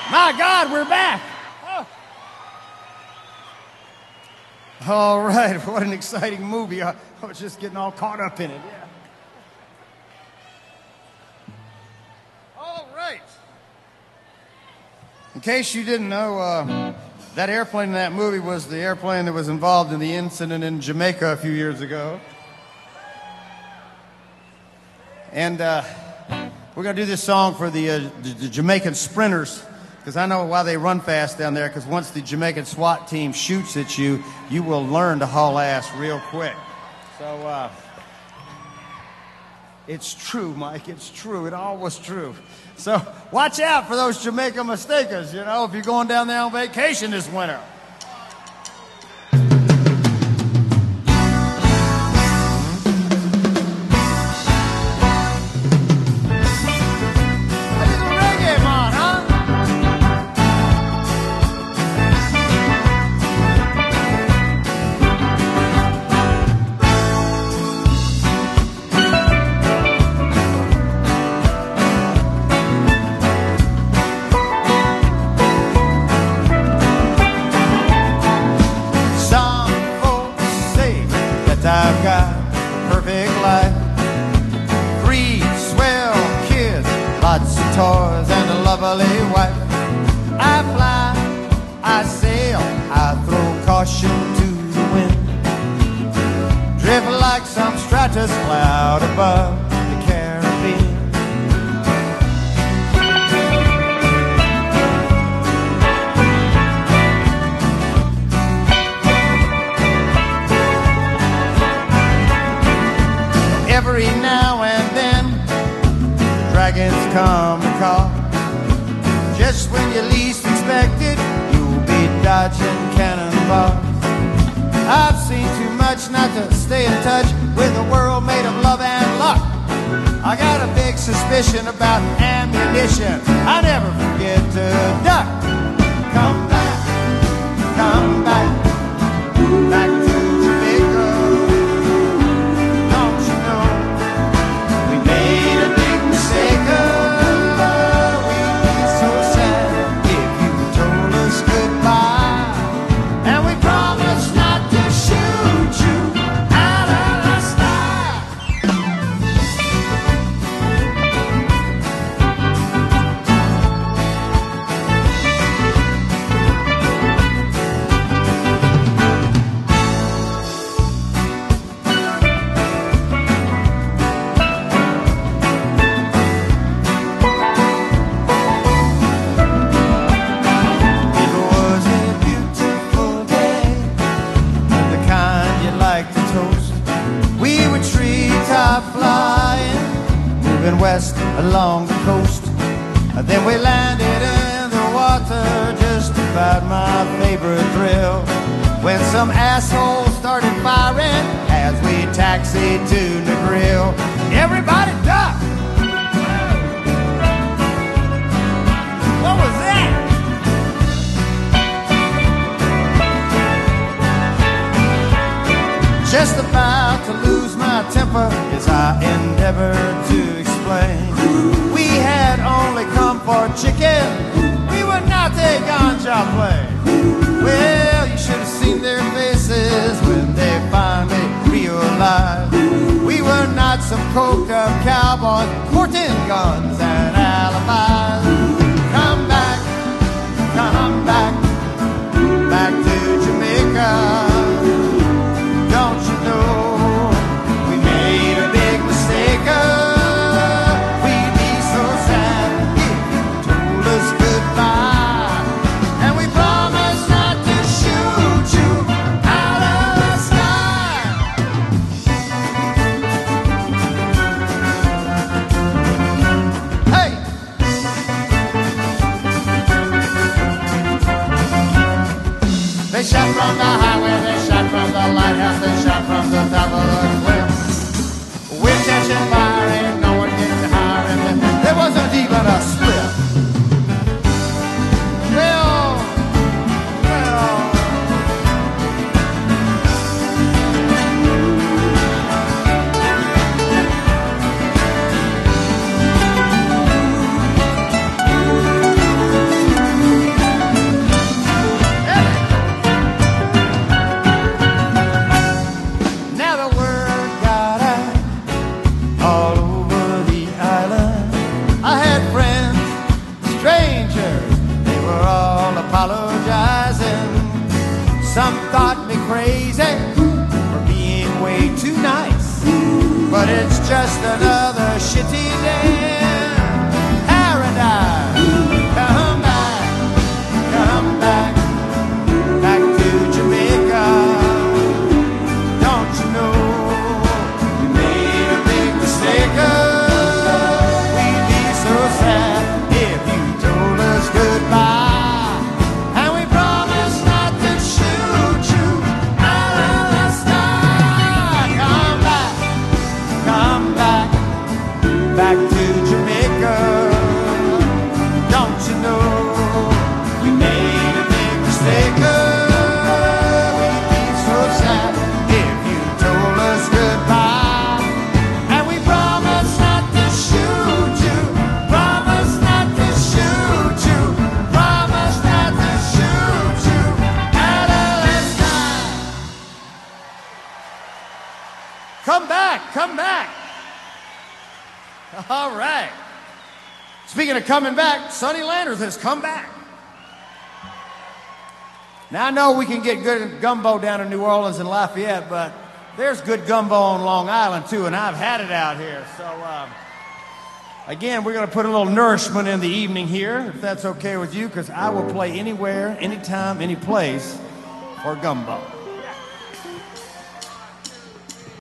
My God, we're back. Oh. All right, what an exciting movie. I was just getting all caught up in it. Yeah. All right. In case you didn't know, that airplane in that movie was the airplane that was involved in the incident in Jamaica a few years ago. And we're going to do this song for the Jamaican sprinters, because I know why they run fast down there, because once the Jamaican SWAT team shoots at you, you will learn to haul ass real quick. So, it's true, Mike, it's true. It all was true. So, watch out for those Jamaican mistakers, you know, if you're going down there on vacation this winter. I've got a perfect life. 3 swell kids, lots of toys, and a lovely wife. I fly, I sail, I throw caution to the wind. Drift like some stratus cloud above the Caribbean. Every now and then, the dragons come to call. Just when you least expect it, you'll be dodging cannonballs. I've seen too much not to stay in touch with a world made of love and luck. I got a big suspicion about ammunition. I never forget to duck. Come back, come back, back to Jamaica. West along the coast. Then we landed in the water, just about my favorite thrill, when some asshole started firing as we taxied to Negril. Everybody duck! What was that? Just about to lose my temper as I endeavored to explain. We had only come for chicken. We would not take ganja play. Well, you should have seen their faces when they finally realized we were not some coked up cowboys, 14 guns and alibis. Come back, back to Jamaica. Don't you know we made a big mistake? We'd be so sad if you told us goodbye. And we promised not to shoot you out of the sky. Hey! They shot from the highway, they shot from the lighthouse, they shot from the top of the cliff. We're catching fire, ain't no one getting higher, and there wasn't even a split. Well, all over the island. I had friends, strangers, they were all apologizing. Some thought me crazy for being way too nice, but it's just another shitty day in paradise. Come back, come back, back to Jamaica. Don't you know you made a big mistake? We'd be so sad if you told us goodbye, and we promised not to shoot you out of the sky. Come back, back to Jamaica. Don't you know we made a big mistake? We'd be so sad if you told us goodbye, and we promised not to shoot you. Promise not to shoot you. Promise not to shoot you out of the sky. Come back, come back. All right. Speaking of coming back, Sonny Landers has come back. Now I know we can get good gumbo down in New Orleans and Lafayette, but there's good gumbo on Long Island too, and I've had it out here. So again, we're going to put a little nourishment in the evening here, if that's okay with you, because I will play anywhere, anytime, any place for gumbo.